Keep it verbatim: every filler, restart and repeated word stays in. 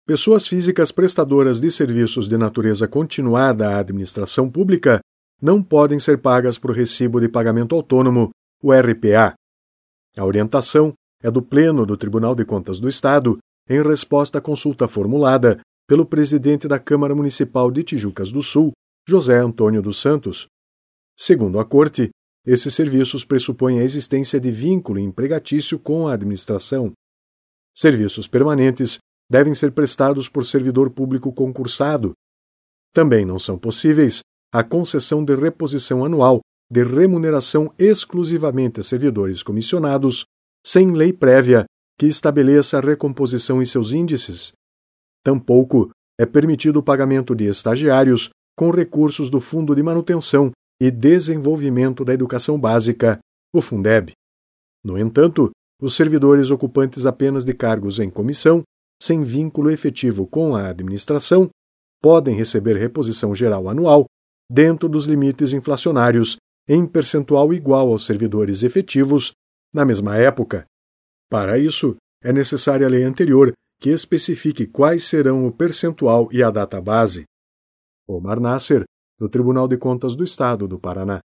Pessoas físicas prestadoras de serviços de natureza continuada à administração pública não podem ser pagas por recibo de pagamento autônomo, o R P A. A orientação é do Pleno do Tribunal de Contas do Estado, em resposta à consulta formulada pelo presidente da Câmara Municipal de Tijucas do Sul, José Antônio dos Santos. Segundo a Corte, esses serviços pressupõem a existência de vínculo empregatício com a administração. Serviços permanentes devem ser prestados por servidor público concursado. Também não são possíveis a concessão de reposição anual de remuneração exclusivamente a servidores comissionados, sem lei prévia que estabeleça a recomposição em seus índices. Tampouco é permitido o pagamento de estagiários com recursos do Fundo de Manutenção e Desenvolvimento da Educação Básica, o Fundeb. No entanto, os servidores ocupantes apenas de cargos em comissão, sem vínculo efetivo com a administração, podem receber reposição geral anual dentro dos limites inflacionários em percentual igual aos servidores efetivos na mesma época. Para isso, é necessária a lei anterior que especifique quais serão o percentual e a data base. Omar Nasser, do Tribunal de Contas do Estado do Paraná.